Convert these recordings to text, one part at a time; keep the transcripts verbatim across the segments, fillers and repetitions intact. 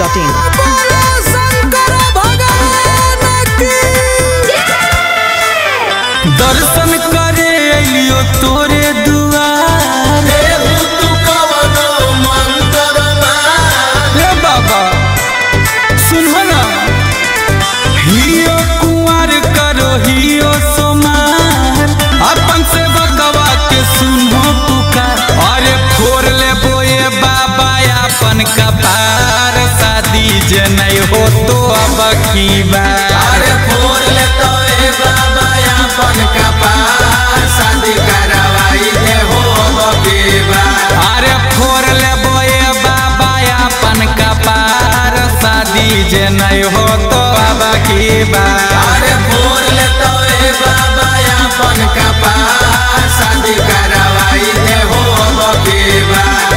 Dot in. दर्शन करे अलियो तोरे दुआर बाबा सुनो ना हियो कुंवर करो हियो सोमार अपन से बकवा के सुनो पुकार अरे फोड़ ले बोए बाबा अपन कपार शादी जे नहीं हो तो अब की बार अरे फोड़ ले तो ए बाबा अपन कपार शादी करवाई दे हो के बार अरे फोड़ ले बोए बाबा अपन कपार शादी जे नहीं हो तो अब की बार अरे फोड़ ले तो ए बाबा अपन कपार शादी करवाई दे हो के बार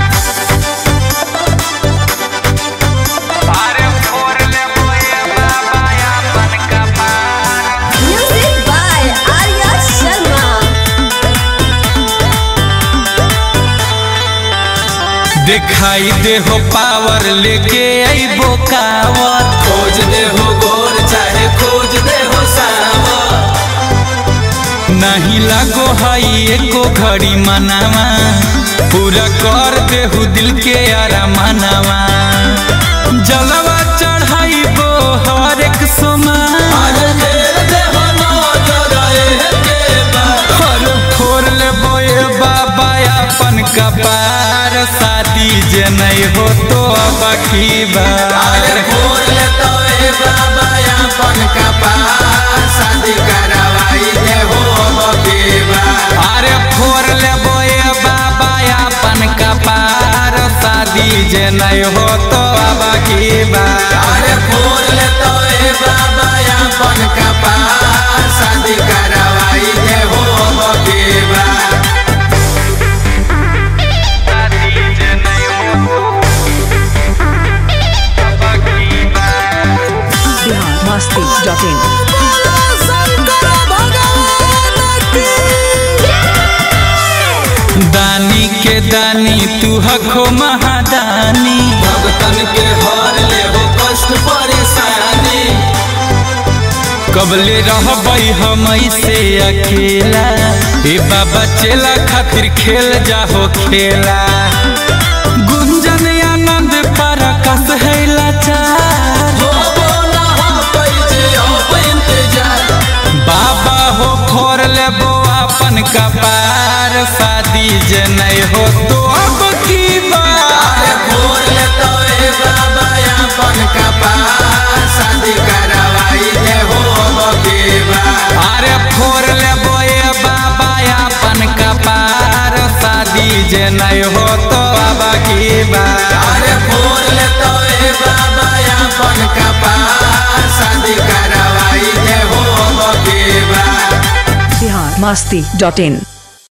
अरे फोड़ ले बोए बाबा अपन कपार Music by Arya Sharma. दिखाई दे हो पावर लेके आई बोकावर खोज दे हो गोर चाहे खोज दे हो सावर नहीं लगो हई एको घड़ी मनावा पूरा कर दे हो दिल के आरा मनावा जलवा चढ़ाई बो हर एक सोमा अरे घेर दे हो नजर के बार हर फोड़ ले बोए बाबा अपन कपार शादी जे नहीं हो तो अब की बार अरे फोड़ ले तो ए बाबा अपन कपार शादी करवाई दे हो के बार अरे फोड़ ले बोए बाबा अपन कपार शादी जे नहीं हो तो अब की बार अरे फोड़ ले तो ए बाबा अपन कपार शादी करवाई दे हो के बार शादी जे नहीं हो तो अब की बार बिहार मस्ती डॉट इन। दानी के दानी तू हखो महादानी भगतन के हर ले हो कष्ट परेशानी कबले रहबई हम से अकेला ए बाबा चेला खातिर खेल जाहो खेला गुंजन आनंद परकस है लाचार हो बोला हो पैजे हो इंतजार बाबा हो फोड़ ले बो अपन कपार शादी जे नहीं हो तो अब की बार अरे फोड़ ले तो ए बाबा अपन कपार शादी करवाई दे हो के बार अरे फोड़ ले बोए बाबा अपन कपार शादी जे नहीं हो तो अब की बार अरे फोड़ ले तो ए बाबा अपन कपार शादी करवाई दे हो के बार बिहार मस्ती डॉट इन।